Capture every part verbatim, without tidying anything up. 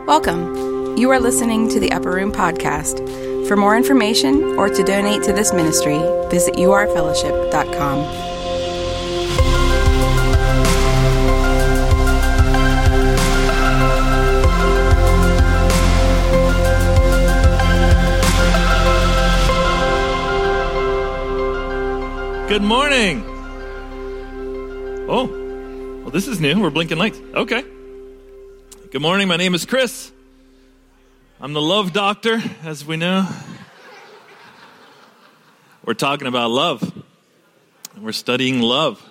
Welcome. You are listening to the Upper Room Podcast. For more information or to donate to this ministry, visit u r fellowship dot com. Good morning. Oh, well, this is new. We're blinking lights. Okay. Good morning. My name is Chris. I'm the love doctor, as we know. We're talking about love. We're studying love.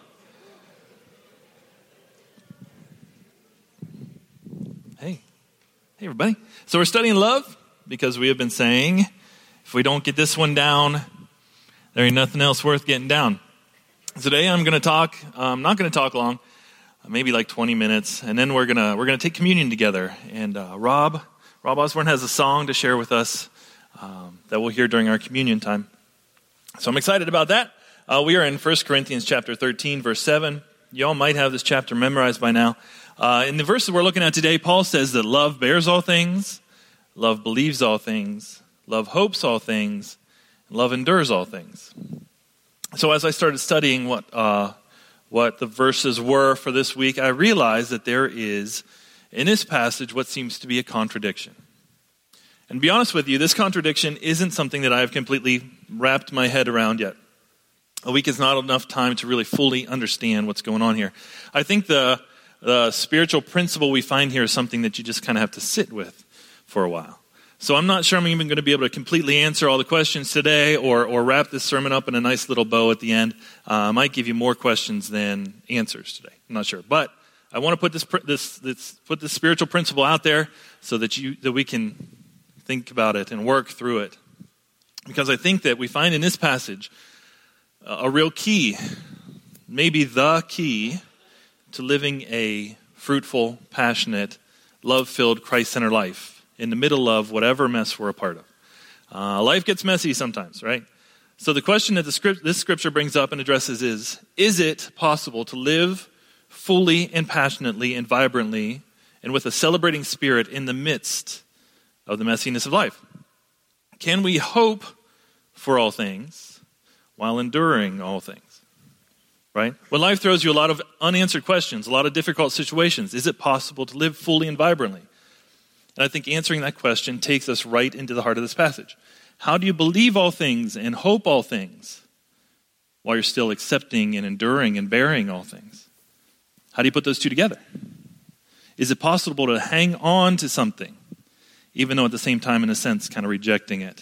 Hey. Hey, everybody. So we're studying love because we have been saying, if we don't get this one down, there ain't nothing else worth getting down. Today I'm going to talk, I'm not going to talk long, maybe like twenty minutes, and then we're going to we're going to take communion together. And uh, Rob, Rob Osborne has a song to share with us um, that we'll hear during our communion time. So I'm excited about that. Uh, we are in First Corinthians chapter thirteen, verse seven. You all might have this chapter memorized by now. Uh, in the verses we're looking at today, Paul says that love bears all things, love believes all things, love hopes all things, love endures all things. So as I started studying what uh, what the verses were for this week, I realized that there is, in this passage, what seems to be a contradiction. And to be honest with you, this contradiction isn't something that I have completely wrapped my head around yet. A week is not enough time to really fully understand what's going on here. I think the, the spiritual principle we find here is something that you just kind of have to sit with for a while. So I'm not sure I'm even going to be able to completely answer all the questions today or or wrap this sermon up in a nice little bow at the end. Uh, I might give you more questions than answers today. I'm not sure. But I want to put this this, this put this spiritual principle out there so that you that we can think about it and work through it. Because I think that we find in this passage uh, a real key, maybe the key to living a fruitful, passionate, love-filled, Christ-centered life in the middle of whatever mess we're a part of. Uh, life gets messy sometimes, right? So the question that the script, this scripture brings up and addresses is, is it possible to live fully and passionately and vibrantly and with a celebrating spirit in the midst of the messiness of life? Can we hope for all things while enduring all things? Right? When life throws you a lot of unanswered questions, a lot of difficult situations, is it possible to live fully and vibrantly? And I think answering that question takes us right into the heart of this passage. How do you believe all things and hope all things while you're still accepting and enduring and bearing all things? How do you put those two together? Is it possible to hang on to something, even though at the same time, in a sense, kind of rejecting it?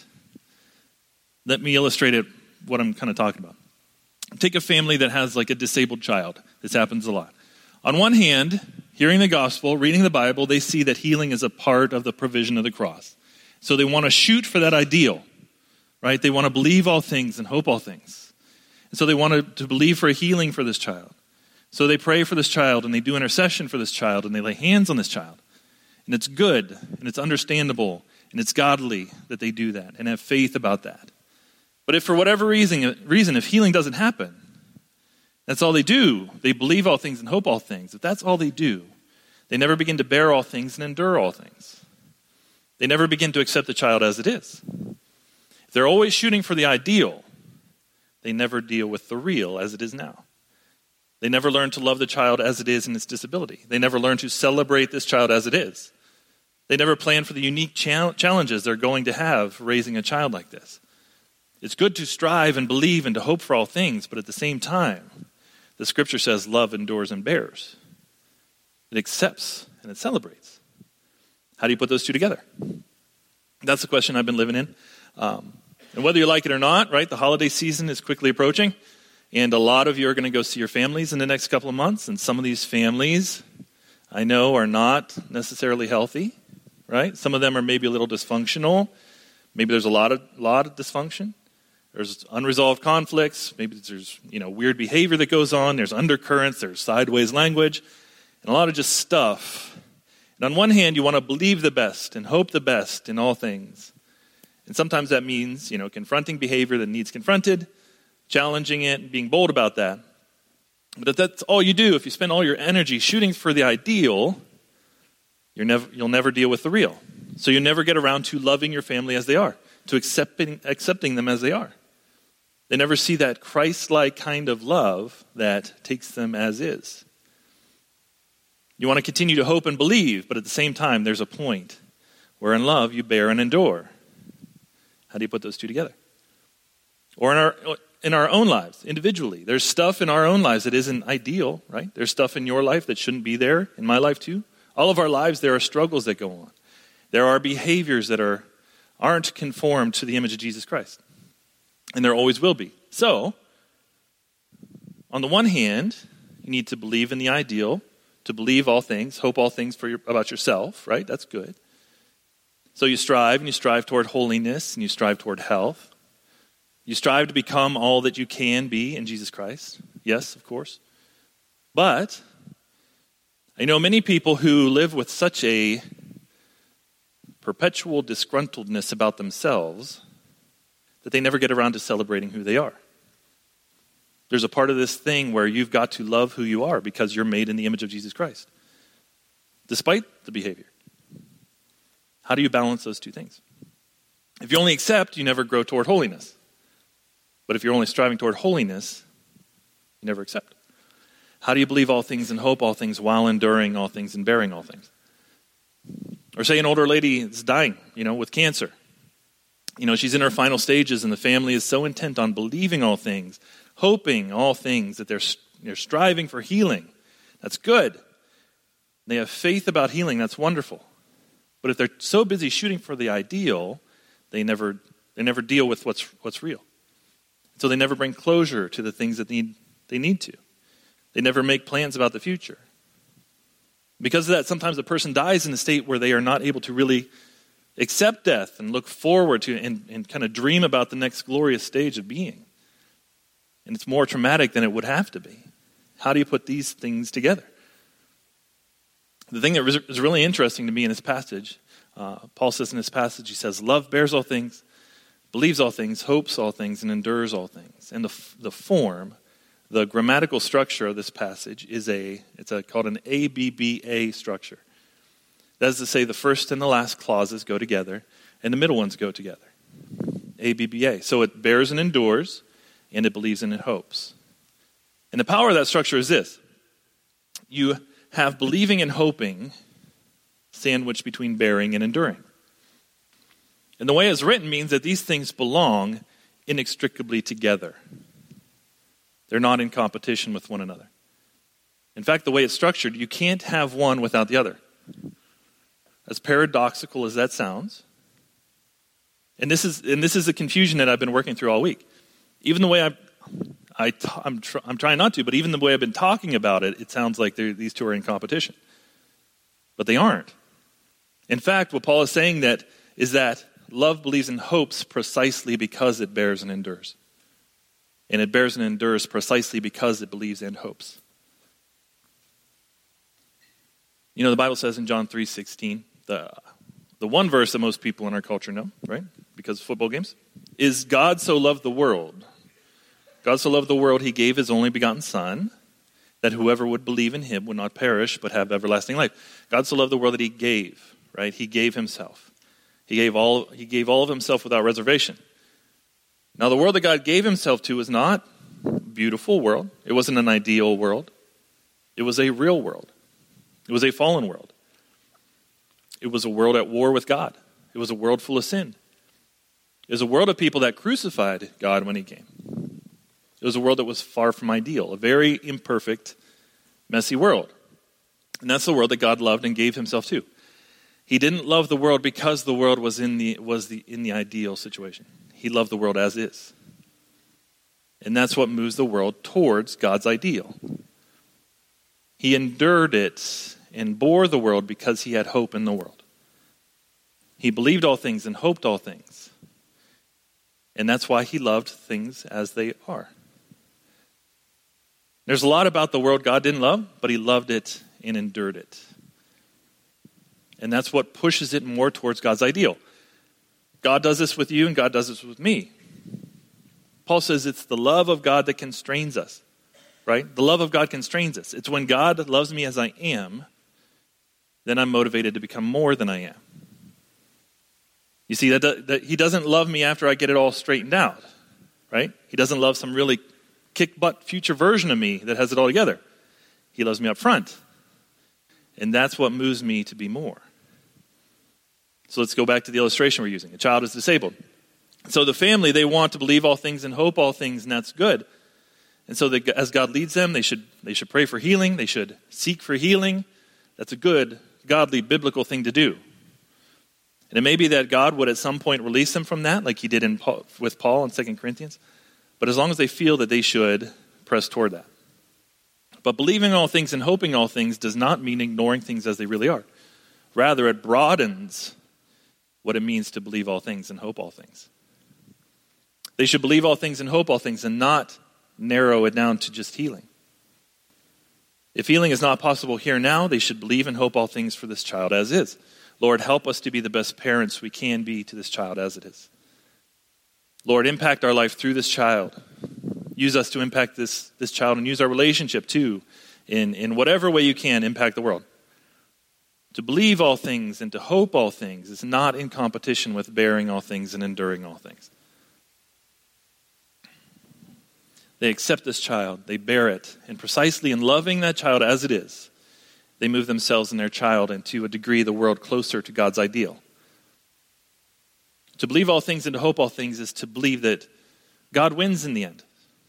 Let me illustrate it, what I'm kind of talking about. Take a family that has like a disabled child. This happens a lot. On one hand, hearing the gospel, reading the Bible, they see that healing is a part of the provision of the cross. So they want to shoot for that ideal, right? They want to believe all things and hope all things. And so they want to, to believe for a healing for this child. So they pray for this child and they do intercession for this child and they lay hands on this child. And it's good and it's understandable and it's godly that they do that and have faith about that. But if for whatever reason, reason if healing doesn't happen, that's all they do. They believe all things and hope all things. If that's all they do, they never begin to bear all things and endure all things. They never begin to accept the child as it is. If they're always shooting for the ideal, they never deal with the real as it is now. They never learn to love the child as it is in its disability. They never learn to celebrate this child as it is. They never plan for the unique cha- challenges they're going to have raising a child like this. It's good to strive and believe and to hope for all things, but at the same time, the scripture says love endures and bears. It accepts and it celebrates. How do you put those two together? That's the question I've been living in. Um, and whether you like it or not, right, the holiday season is quickly approaching. And a lot of you are going to go see your families in the next couple of months. And some of these families, I know, are not necessarily healthy, right? Some of them are maybe a little dysfunctional. Maybe there's a lot of, lot of dysfunction. There's unresolved conflicts. Maybe there's, you know, weird behavior that goes on. There's undercurrents. There's sideways language. And a lot of just stuff. And on one hand, you want to believe the best and hope the best in all things. And sometimes that means, you know, confronting behavior that needs confronted, challenging it, and being bold about that. But if that's all you do, if you spend all your energy shooting for the ideal, you're never, you'll never deal with the real. So you never get around to loving your family as they are, to accepting, accepting them as they are. They never see that Christ-like kind of love that takes them as is. You want to continue to hope and believe, but at the same time, there's a point where in love you bear and endure. How do you put those two together? Or in our in our own lives, individually. There's stuff in our own lives that isn't ideal, right? There's stuff in your life that shouldn't be there, in my life too. All of our lives, there are struggles that go on. There are behaviors that are, aren't conformed to the image of Jesus Christ. And there always will be. So, on the one hand, you need to believe in the ideal, to believe all things, hope all things for your, about yourself, right? That's good. So you strive, and you strive toward holiness, and you strive toward health. You strive to become all that you can be in Jesus Christ. Yes, of course. But I know many people who live with such a perpetual disgruntledness about themselves that they never get around to celebrating who they are. There's a part of this thing where you've got to love who you are because you're made in the image of Jesus Christ, despite the behavior. How do you balance those two things? If you only accept, you never grow toward holiness. But if you're only striving toward holiness, you never accept. How do you believe all things and hope all things while enduring all things and bearing all things? Or say an older lady is dying, you know, with cancer. You know, she's in her final stages and the family is so intent on believing all things, hoping all things, that they're, they're striving for healing. That's good. They have faith about healing. That's wonderful. But if they're so busy shooting for the ideal, they never they never deal with what's what's real. So they never bring closure to the things that need, they need to. They never make plans about the future. Because of that, sometimes a person dies in a state where they are not able to really accept death and look forward to and, and kind of dream about the next glorious stage of being. And it's more traumatic than it would have to be. How do you put these things together? The thing that is really interesting to me in this passage, uh, Paul says in this passage, he says, love bears all things, believes all things, hopes all things, and endures all things. And the the form, the grammatical structure of this passage is a, it's a, called an A B B A structure. That is to say the first and the last clauses go together, and the middle ones go together. A B B A. So it bears and endures, and it believes and it hopes. And the power of that structure is this. You have believing and hoping sandwiched between bearing and enduring. And the way it's written means that these things belong inextricably together. They're not in competition with one another. In fact, the way it's structured, you can't have one without the other. As paradoxical as that sounds, and this is and this is the confusion that I've been working through all week. Even the way I, I I'm tr- I'm trying not to, but even the way I've been talking about it, it sounds like these two are in competition, but they aren't. In fact, what Paul is saying that is that love believes and hopes precisely because it bears and endures, and it bears and endures precisely because it believes and hopes. You know, the Bible says in John three sixteen, the the one verse that most people in our culture know, right? Because of football games, is God so loved the world. God so loved the world, he gave his only begotten Son, that whoever would believe in him would not perish, but have everlasting life. God so loved the world that he gave, right? He gave himself. He gave all, he gave all of himself without reservation. Now, the world that God gave himself to was not a beautiful world. It wasn't an ideal world. It was a real world. It was a fallen world. It was a world at war with God. It was a world full of sin. It was a world of people that crucified God when he came. It was a world that was far from ideal, a very imperfect, messy world. And that's the world that God loved and gave himself to. He didn't love the world because the world was in the was the in the ideal situation. He loved the world as is. And that's what moves the world towards God's ideal. He endured it and bore the world because he had hope in the world. He believed all things and hoped all things. And that's why he loved things as they are. There's a lot about the world God didn't love, but he loved it and endured it. And that's what pushes it more towards God's ideal. God does this with you and God does this with me. Paul says it's the love of God that constrains us, right? The love of God constrains us. It's when God loves me as I am then I'm motivated to become more than I am. You see, that, that he doesn't love me after I get it all straightened out, right? He doesn't love some really kick-butt future version of me that has it all together. He loves me up front. And that's what moves me to be more. So let's go back to the illustration we're using. A child is disabled. So the family, they want to believe all things and hope all things, and that's good. And so they, as God leads them, they should they should pray for healing. They should seek for healing. That's a good, godly, biblical thing to do. And it may be that God would at some point release them from that, like he did in Paul, with Paul in Second Corinthians. But as long as they feel that they should press toward that. But believing all things and hoping all things does not mean ignoring things as they really are. Rather, it broadens what it means to believe all things and hope all things. They should believe all things and hope all things and not narrow it down to just healing. If healing is not possible here now, they should believe and hope all things for this child as is. Lord, help us to be the best parents we can be to this child as it is. Lord, impact our life through this child. Use us to impact this, this child and use our relationship too in, in whatever way you can impact the world. To believe all things and to hope all things is not in competition with bearing all things and enduring all things. They accept this child, they bear it, and precisely in loving that child as it is, they move themselves and their child into a degree the world closer to God's ideal. To believe all things and to hope all things is to believe that God wins in the end.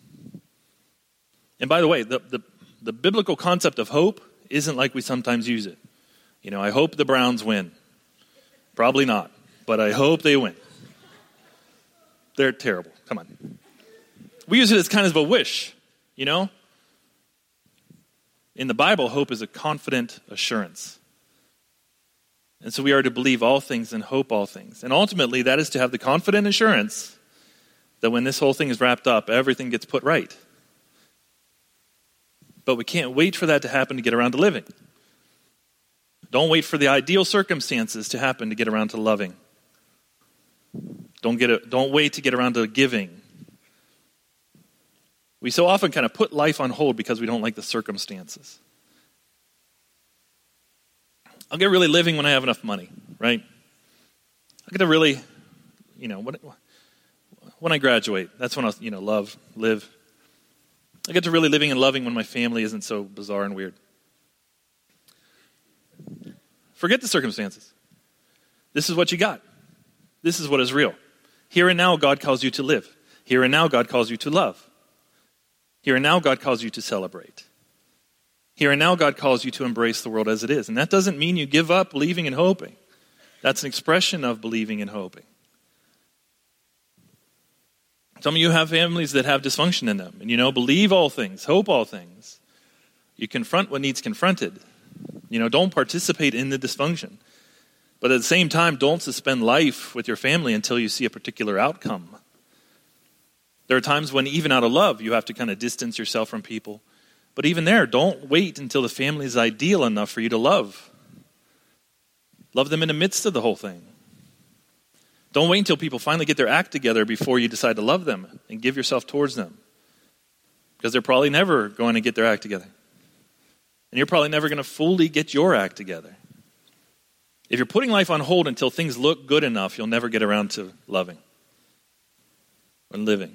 And by the way, the, the, the biblical concept of hope isn't like we sometimes use it. You know, I hope the Browns win. Probably not, but I hope they win. They're terrible. Come on. We use it as kind of a wish, you know? In the Bible, hope is a confident assurance. And so we are to believe all things and hope all things. And ultimately, that is to have the confident assurance that when this whole thing is wrapped up, everything gets put right. But we can't wait for that to happen to get around to living. Don't wait for the ideal circumstances to happen to get around to loving. Don't get a, don't wait to get around to giving. We so often kind of put life on hold because we don't like the circumstances. I'll get really living when I have enough money, right? I'll get to really, you know, when, when I graduate, that's when I'll, you know, love, live. I get to really living and loving when my family isn't so bizarre and weird. Forget the circumstances. This is what you got. This is what is real. Here and now, God calls you to live. Here and now, God calls you to love. Here and now, God calls you to celebrate. Here and now, God calls you to embrace the world as it is. And that doesn't mean you give up believing and hoping. That's an expression of believing and hoping. Some of you have families that have dysfunction in them. And, you know, believe all things, hope all things. You confront what needs confronted. You know, don't participate in the dysfunction. But at the same time, don't suspend life with your family until you see a particular outcome. There are times when even out of love, you have to kind of distance yourself from people. But even there, don't wait until the family is ideal enough for you to love. Love them in the midst of the whole thing. Don't wait until people finally get their act together before you decide to love them and give yourself towards them. Because they're probably never going to get their act together. And you're probably never going to fully get your act together. If you're putting life on hold until things look good enough, you'll never get around to loving and living.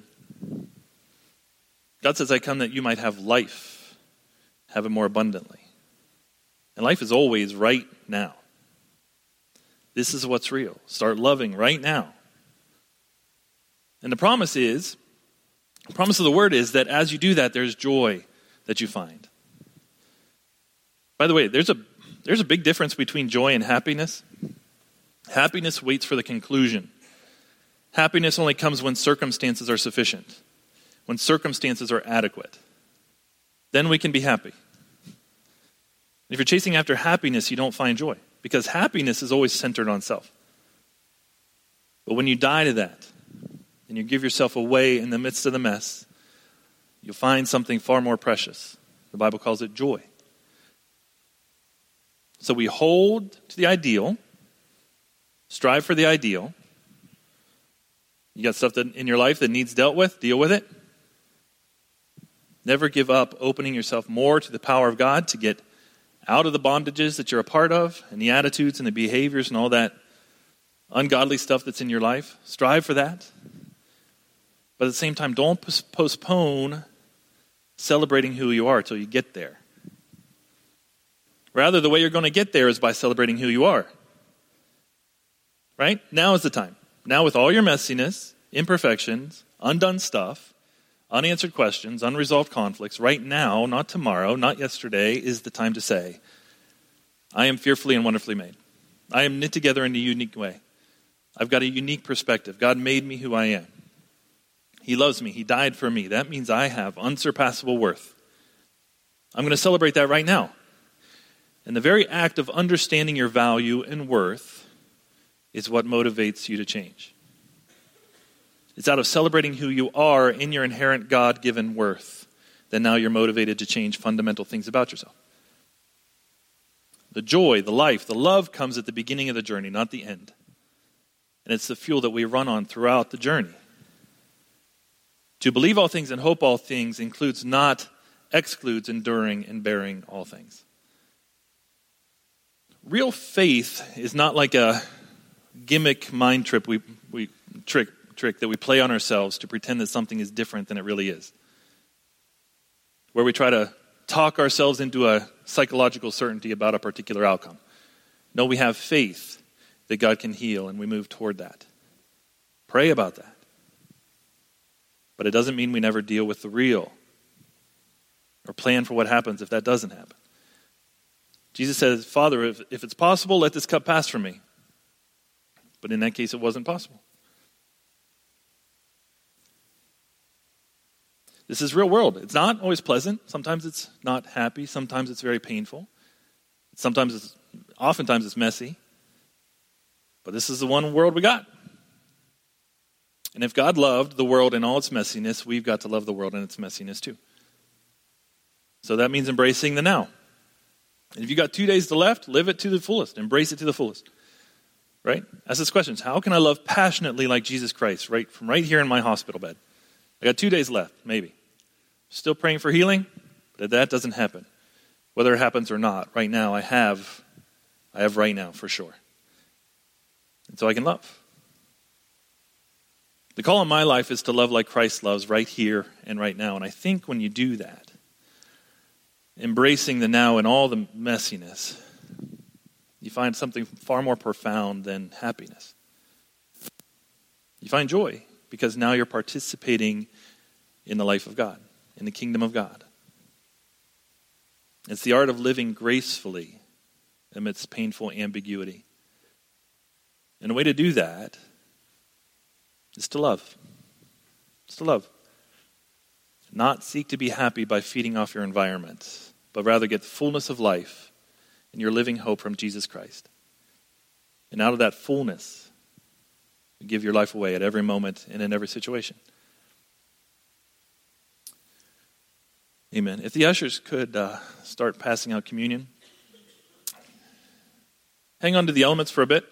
God says, I come that you might have life, have it more abundantly. And life is always right now. This is what's real. Start loving right now. And the promise is, the promise of the word is that as you do that, there's joy that you find. By the way, there's a there's a big difference between joy and happiness. Happiness waits for the conclusion. Happiness only comes when circumstances are sufficient, when circumstances are adequate. Then we can be happy. If you're chasing after happiness, you don't find joy, because happiness is always centered on self. But when you die to that, and you give yourself away in the midst of the mess, you'll find something far more precious. The Bible calls it joy. So we hold to the ideal, strive for the ideal. You got stuff that in your life that needs dealt with, deal with it. Never give up opening yourself more to the power of God to get out of the bondages that you're a part of and the attitudes and the behaviors and all that ungodly stuff that's in your life. Strive for that. But at the same time, don't postpone celebrating who you are till you get there. Rather, the way you're going to get there is by celebrating who you are. Right? Now is the time. Now with all your messiness, imperfections, undone stuff, unanswered questions, unresolved conflicts, right now, not tomorrow, not yesterday, is the time to say, I am fearfully and wonderfully made. I am knit together in a unique way. I've got a unique perspective. God made me who I am. He loves me. He died for me. That means I have unsurpassable worth. I'm going to celebrate that right now. And the very act of understanding your value and worth is what motivates you to change. It's out of celebrating who you are in your inherent God-given worth that now you're motivated to change fundamental things about yourself. The joy, the life, the love comes at the beginning of the journey, not the end. And it's the fuel that we run on throughout the journey. To believe all things and hope all things includes not, excludes enduring and bearing all things. Real faith is not like a gimmick mind trip we, we trick trick that we play on ourselves to pretend that something is different than it really is. Where we try to talk ourselves into a psychological certainty about a particular outcome. No, we have faith that God can heal, and we move toward that. Pray about that. But it doesn't mean we never deal with the real or plan for what happens if that doesn't happen. Jesus says, Father, if, if it's possible, let this cup pass from me. But in that case, it wasn't possible. This is real world. It's not always pleasant. Sometimes it's not happy. Sometimes it's very painful. Sometimes it's, oftentimes it's messy. But this is the one world we got. And if God loved the world in all its messiness, we've got to love the world in its messiness too. So that means embracing the now. And if you got two days to left, live it to the fullest. Embrace it to the fullest. Right? Ask this question: how can I love passionately like Jesus Christ, right from right here in my hospital bed? I got two days left, maybe. Still praying for healing, but that doesn't happen. Whether it happens or not, right now I have, I have right now for sure. And so I can love. The call in my life is to love like Christ loves right here and right now. And I think when you do that, embracing the now and all the messiness, you find something far more profound than happiness. You find joy because now you're participating in the life of God, in the kingdom of God. It's the art of living gracefully amidst painful ambiguity. And a way to do that is to love. It's to love. Not seek to be happy by feeding off your environment, but rather get the fullness of life and your living hope from Jesus Christ. And out of that fullness, you give your life away at every moment and in every situation. Amen. If the ushers could uh, start passing out communion. Hang on to the elements for a bit.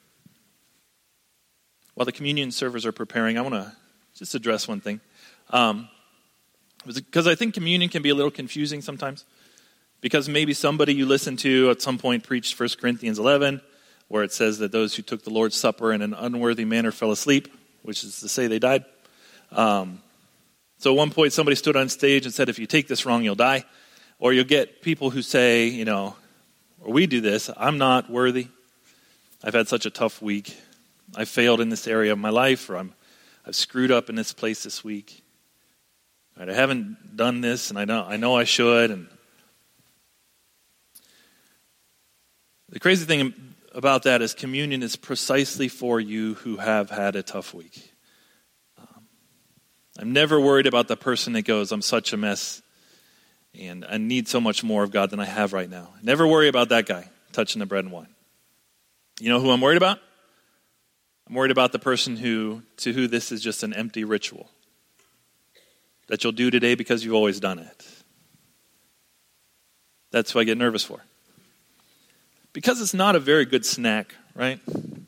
While the communion servers are preparing, I want to just address one thing. Um, because I think communion can be a little confusing sometimes. Because maybe somebody you listened to at some point preached First Corinthians eleven, where it says that those who took the Lord's Supper in an unworthy manner fell asleep, which is to say they died. Um, so at one point somebody stood on stage and said, if you take this wrong, you'll die. Or you'll get people who say, you know, or we do this, I'm not worthy. I've had such a tough week. I failed in this area of my life, or I'm, I've screwed up in this place this week. Right, I haven't done this, and I know I know I should. And the crazy thing about that is communion is precisely for you who have had a tough week. Um, I'm never worried about the person that goes, I'm such a mess, and I need so much more of God than I have right now. Never worry about that guy touching the bread and wine. You know who I'm worried about? I'm worried about the person who, to who this is just an empty ritual that you'll do today because you've always done it. That's what I get nervous for. Because it's not a very good snack, right?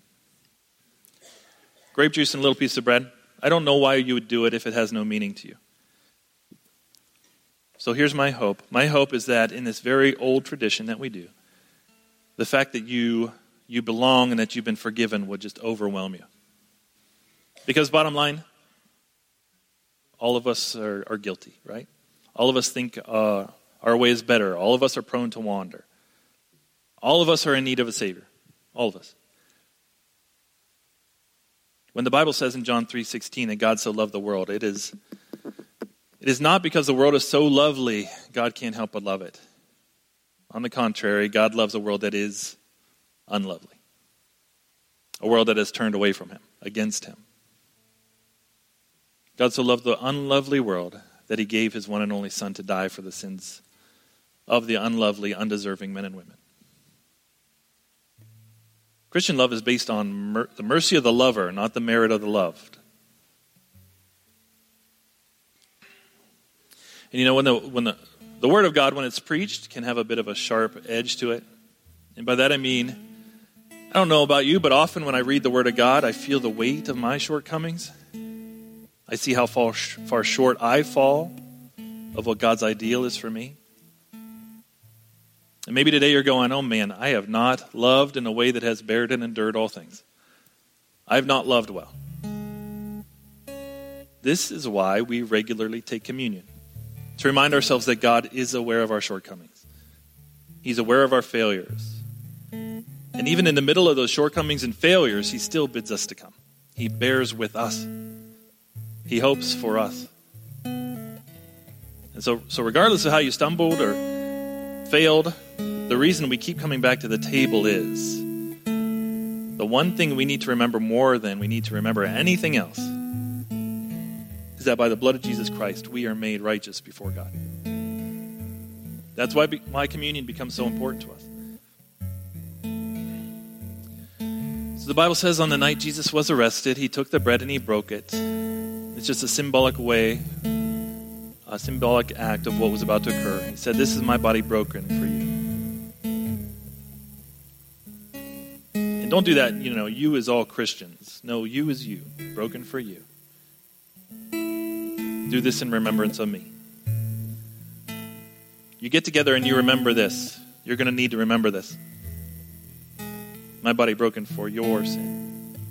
Grape juice and a little piece of bread. I don't know why you would do it if it has no meaning to you. So here's my hope. My hope is that in this very old tradition that we do, the fact that you you belong and that you've been forgiven would just overwhelm you. Because bottom line, all of us are, are guilty, right? All of us think uh, our way is better. All of us are prone to wander. All of us are in need of a Savior. All of us. When the Bible says in John three sixteen that God so loved the world, it is, it is not because the world is so lovely, God can't help but love it. On the contrary, God loves a world that is unlovely. A world that has turned away from him, against him. God so loved the unlovely world that he gave his one and only Son to die for the sins of the unlovely, undeserving men and women. Christian love is based on mer- the mercy of the lover, not the merit of the loved. And you know, when the when the, the Word of God, when it's preached, can have a bit of a sharp edge to it. And by that I mean, I don't know about you, but often when I read the Word of God, I feel the weight of my shortcomings. I see how far, far short I fall of what God's ideal is for me. And maybe today you're going, oh man, I have not loved in a way that has bared and endured all things. I have not loved well. This is why we regularly take communion. To remind ourselves that God is aware of our shortcomings. He's aware of our failures. And even in the middle of those shortcomings and failures, he still bids us to come. He bears with us. He hopes for us. And so, so regardless of how you stumbled or failed, the reason we keep coming back to the table is the one thing we need to remember more than we need to remember anything else is that by the blood of Jesus Christ, we are made righteous before God. That's why be, why communion becomes so important to us. So the Bible says on the night Jesus was arrested, he took the bread and he broke it. It's just a symbolic way, a symbolic act of what was about to occur. He said, this is my body broken for you. And don't do that, you know, you as all Christians. No, you as you, broken for you. Do this in remembrance of me. You get together and you remember this. You're going to need to remember this. My body broken for your sin.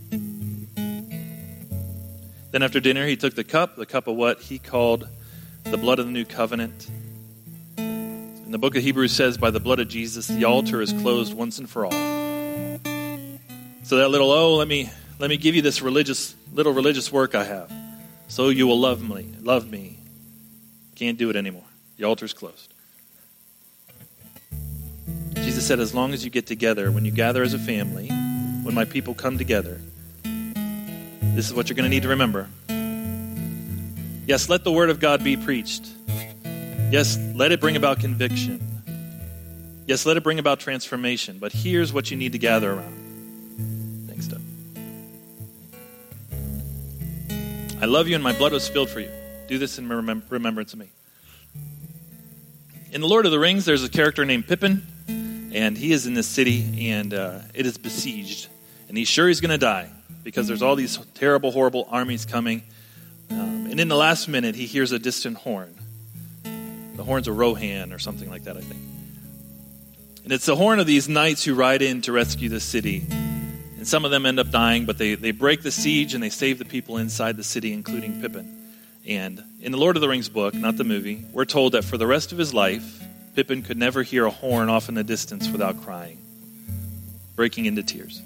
Then after dinner, he took the cup, the cup of what he called the blood of the new covenant. And the book of Hebrews says, by the blood of Jesus, the altar is closed once and for all. So that little, oh, let me let me give you this religious little religious work I have. So you will love me, love me. Can't do it anymore. The altar's closed. Jesus said, as long as you get together, when you gather as a family, when my people come together, this is what you're going to need to remember. Yes, let the word of God be preached. Yes, let it bring about conviction. Yes, let it bring about transformation. But here's what you need to gather around. Thanks, Doug. I love you and my blood was spilled for you. Do this in remem- remembrance of me. In The Lord of the Rings, there's a character named Pippin, and he is in this city, and uh, it is besieged. And he's sure he's going to die because there's all these terrible, horrible armies coming. Um, and in the last minute, he hears a distant horn. The horns of Rohan or something like that, I think. And it's the horn of these knights who ride in to rescue the city. And some of them end up dying, but they, they break the siege and they save the people inside the city, including Pippin. And in the Lord of the Rings book, not the movie, we're told that for the rest of his life, Pippin could never hear a horn off in the distance without crying, breaking into tears.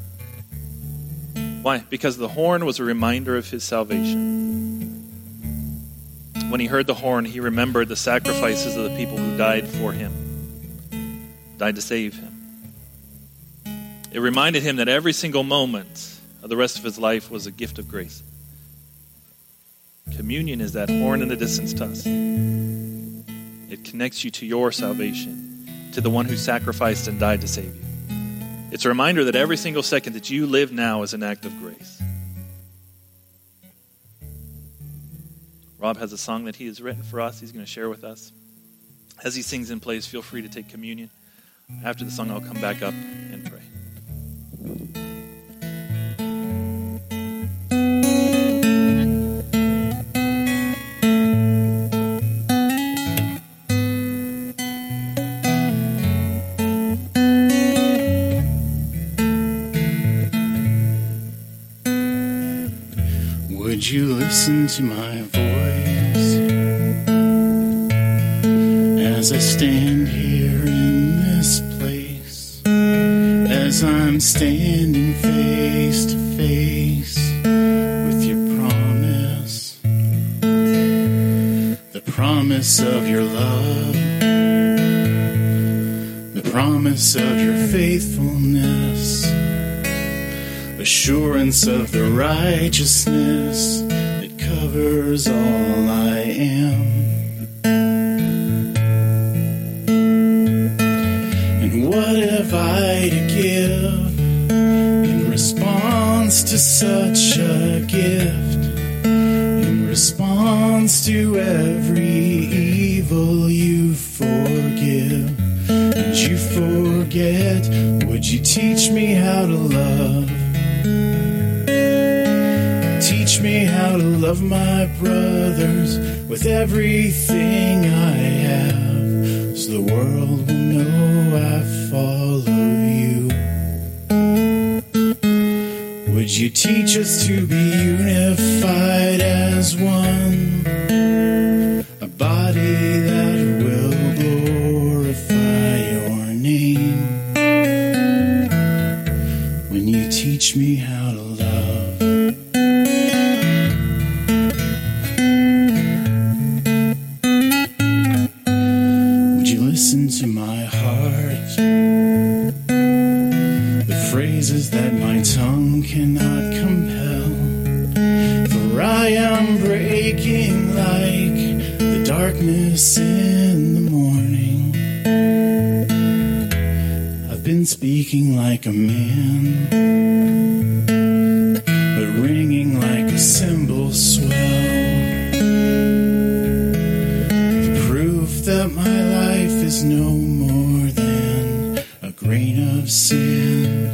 Why? Because the horn was a reminder of his salvation. When he heard the horn, he remembered the sacrifices of the people who died for him, died to save him. It reminded him that every single moment of the rest of his life was a gift of grace. Communion is that horn in the distance to us. It connects you to your salvation, to the one who sacrificed and died to save you. It's a reminder that every single second that you live now is an act of grace. Rob has a song that he has written for us. He's going to share with us. As he sings and plays, feel free to take communion. After the song, I'll come back up and pray. Would you listen to my voice as I stand here in this place, as I'm standing face to face with your promise, the promise of your love, the promise of your faithfulness, assurance of the righteousness that covers all I am. And what have I to give in response to such a gift? In response to every evil you forgive and you forget, would you teach me how to love? Teach me how to love my brothers with everything I have, so the world will know I follow you. Would you teach us to be unified as one, a body that will glorify your name, when you teach me how to love? Listen to my heart, the phrases that my tongue cannot compel, for I am breaking like the darkness in the morning. I've been speaking like a man, but ringing like a cymbal swell, the proof that my life is no more than a grain of sand.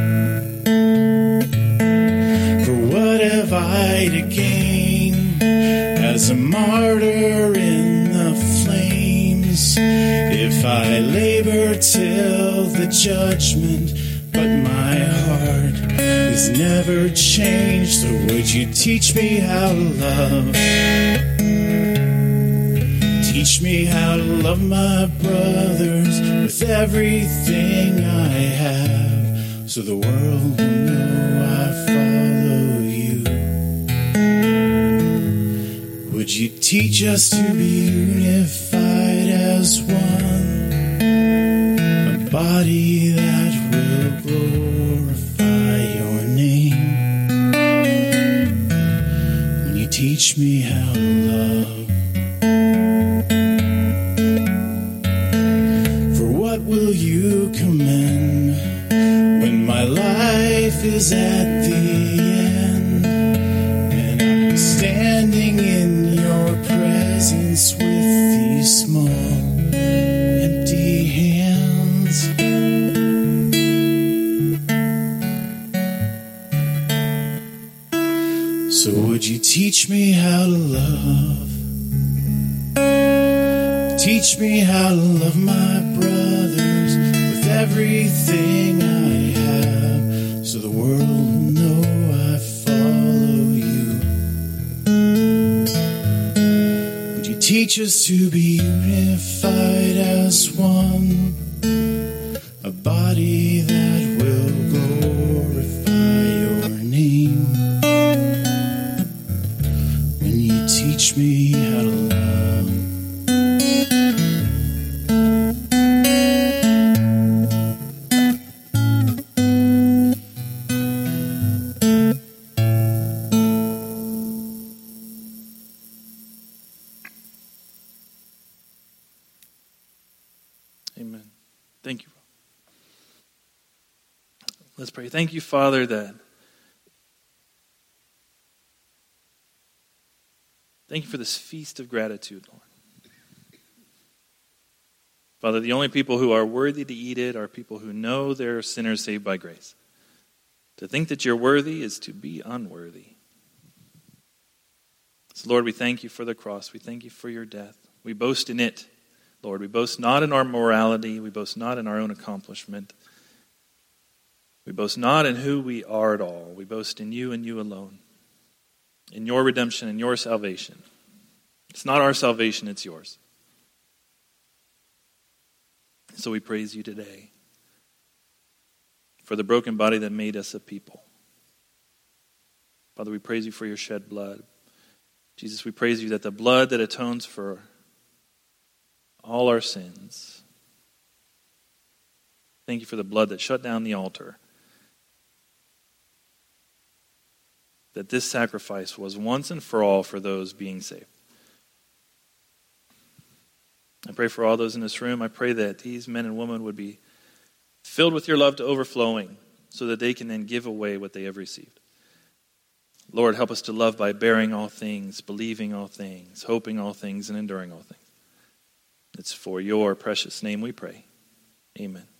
For what have I to gain as a martyr in the flames, if I labor till the judgment, but my heart is never changed? So would you teach me how to love? Teach me how to love my brothers with everything I have, so the world will know I follow you. Would you teach us to be unified as one, a body that will glorify your name, when you teach me how to love? Will you commend when my life is at the end, and I'm standing in your presence with these small empty hands? So would you teach me how to love? Teach me how to love my brothers with everything I have, so the world will know I follow you. Would you teach us to be unified as one, a body that will glorify your name, when you teach me how to love? Amen. Thank you. Let's pray. Thank you, Father, that thank you for this feast of gratitude, Lord. Father, the only people who are worthy to eat it are people who know they're sinners saved by grace. To think that you're worthy is to be unworthy. So, Lord, we thank you for the cross. We thank you for your death. We boast in it, Lord. We boast not in our morality. We boast not in our own accomplishment. We boast not in who we are at all. We boast in you and you alone. in your redemption and your salvation. It's not our salvation, it's yours. So we praise you today for the broken body that made us a people. Father, we praise you for your shed blood. Jesus, we praise you that the blood that atones for all our sins. Thank you for the blood that shut down the altar. That this sacrifice was once and for all for those being saved. I pray for all those in this room. I pray that these men and women would be filled with your love to overflowing so that they can then give away what they have received. Lord, help us to love by bearing all things, believing all things, hoping all things, and enduring all things. It's for your precious name we pray. Amen.